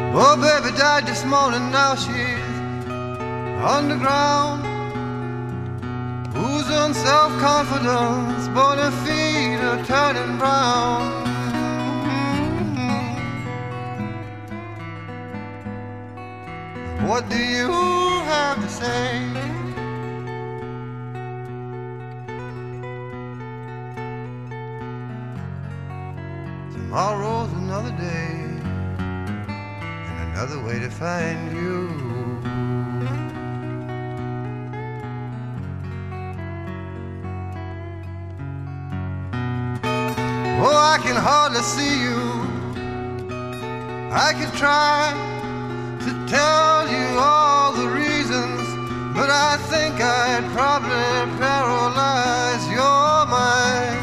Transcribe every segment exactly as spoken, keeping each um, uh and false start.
Oh, baby died this morning, now she's underground. Oozing self-confidence, but her feet are turning brown. What do you have to say? Tomorrow's another day, and another way to find you. Oh, I can hardly see you. I could try to tell you all the reasons, but I think I'd probably paralyze your mind.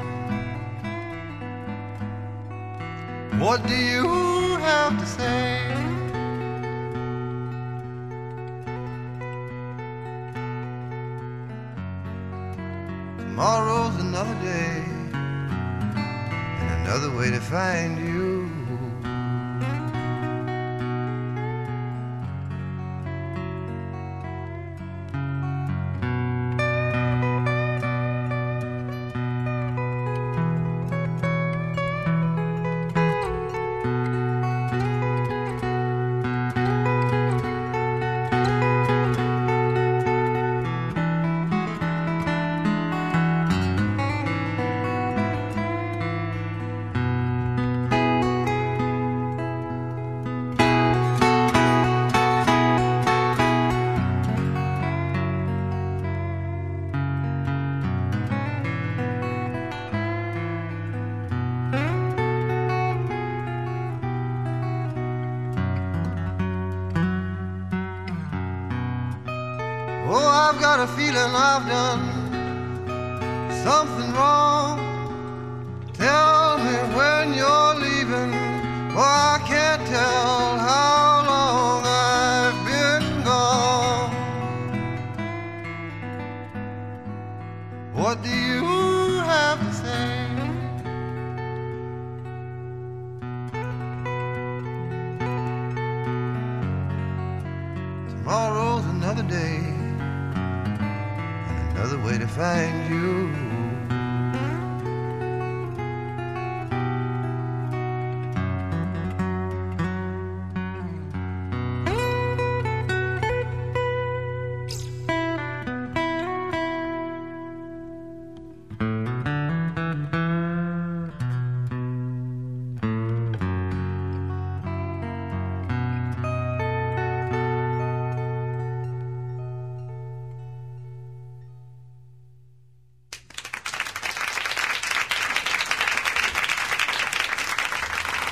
What do you have to say? Tomorrow's another day, and another way to find you. Oh, I've got a feeling I've done something wrong. Tell me when you're leaving, or I can't tell how long I've been gone. What do you have to say? Tomorrow's another day, another way to find you.